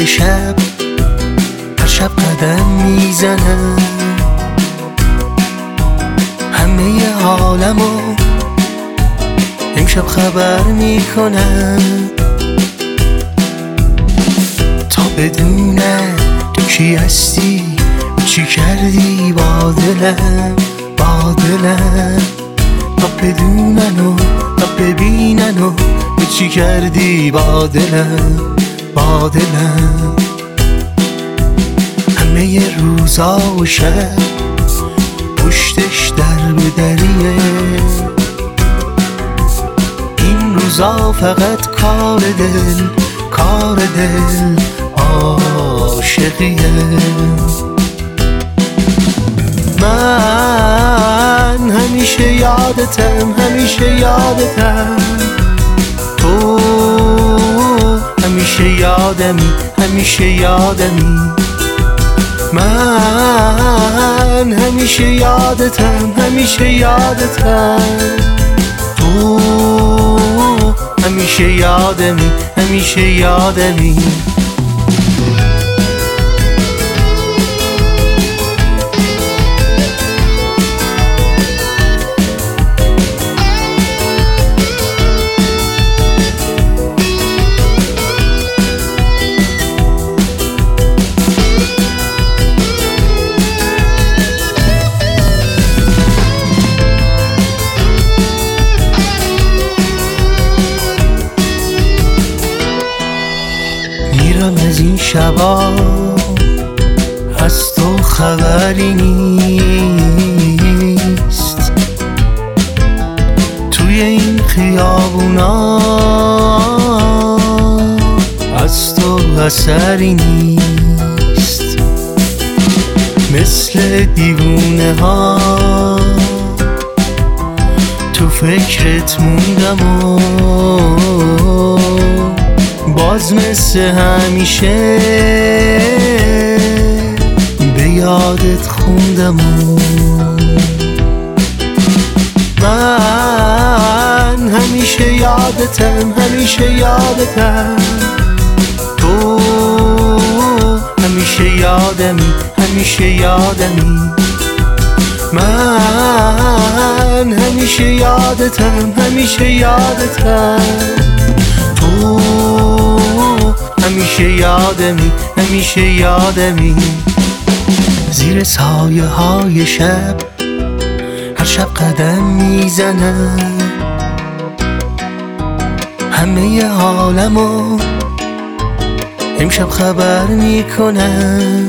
های شب هر شب قدم میزنم، همه عالمو امشب خبر میکنم، تا بدونم تو کی هستی، چی کردی با دلم، با دلم، تا بدونن و تا ببینن و چی کردی با دلم، با دلم. همه روزا و شب پشتش در به دریه، این روزا فقط کار دل، کار دل عاشقیه. من همیشه یادتم، همیشه یادتم، تو همیشه یادمی، همیشه یادمی. من همیشه یادتم، همیشه یادتم، تو همیشه یادمی، همیشه یادمی. میرم از این شبا از تو خبری نیست، توی این خیابونا از تو اثری نیست. مثل دیوونه ها تو فکرت موندم و باز مثل همیشه به یادت خوندم. من همیشه یادتم، همیشه یادتم، تو همیشه یادمی، همیشه یادمی. من همیشه یادتم، همیشه یادتم، تو همیشه یادمی، همیشه یادمی. زیر سایه های شب هر شب قدم میزنم، همه عالمو امشب خبر میکنم،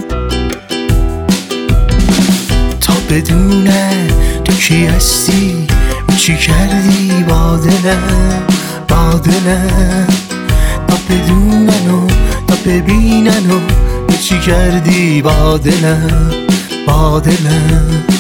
تا بدونم تو کی هستی، چی کردی با دلم، با دلم، تا بدونن و تا ببینن و چی کردی با دلم، با دلم.